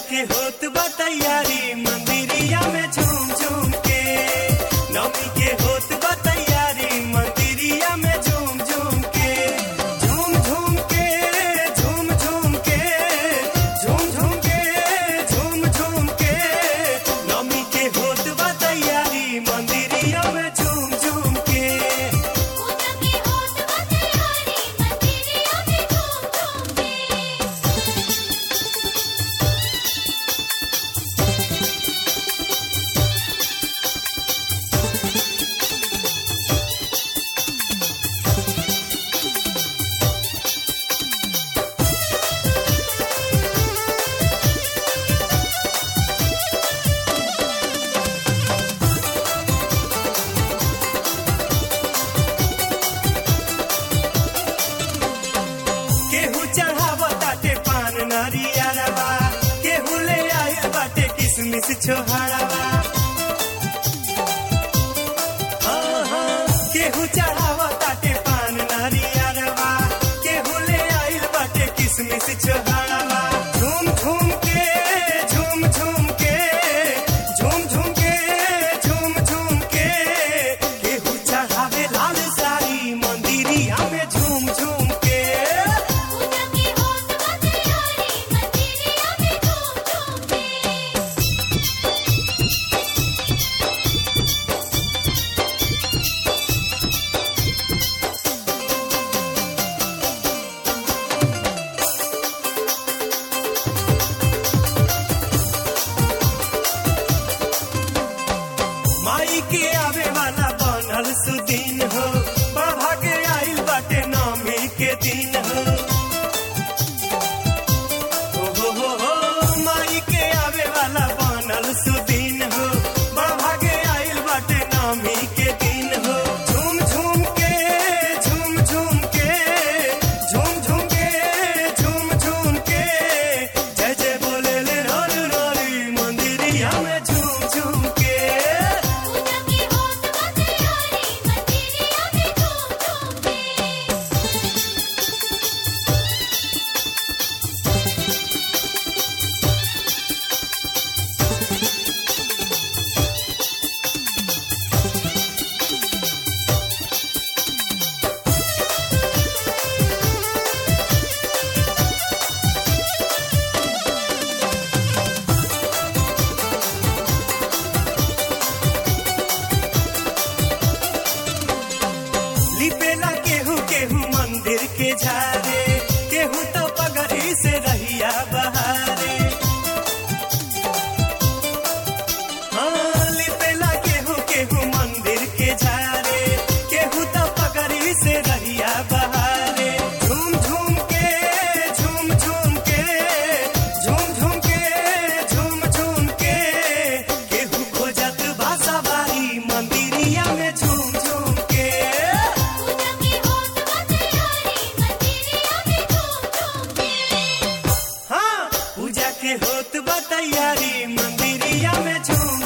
के होत बा तैयारी मंदिरिया में झूम झूम के। नौमी के होत बा तैयारी मंदिरिया में झूम झूम के। झूम झूम के झूम झूम के झूम झूम के झूम झूम के। नौमी के होत बा तैयारी मंदिरिया में झूम झूम के। केहू चढ़ावताटे पान नरियरवा, केहू ले आइल बाटे किसमिस छोहरवा। केहू चढ़ावताटे पान नरियरवा, केहू ले आइल बाटे किसमिस छोहरवा। झूम झूम के झूम झूम के झूम झूम के झूम झूम के। केहू चढ़ावे लाल साड़ी मंदिरिया में झूम झूम के। माई के आवे वाला बनल सुदीन हो, बाबा के आइल बाटे नौमी के दिन हो। हो माई के आवे वाला बनल सुदीन हो, बाबा के आइल बाटे नौमी के दिन हो। झूम झूम के झूम झूम के झूम झूम के झूम झूम के। जय जय बोले ले रोली रोली मंदिरिया में झूम झूम के। लिपेला केहू केहू मंदिर के झारे, केहू तो पगड़ी से रहिया बहारे। लिपेला केहू केहू मंदिर के झारे, केहू तो पगड़ी से रहिया बहारे। झूम झूम के झूम झूम के झूम झूम के झूम झूम के। केहू खोजत भाषा बारी मंदिरिया में झूम झूम के। हाँ पूजा के होत बा तैयारी मंदिरिया में झूम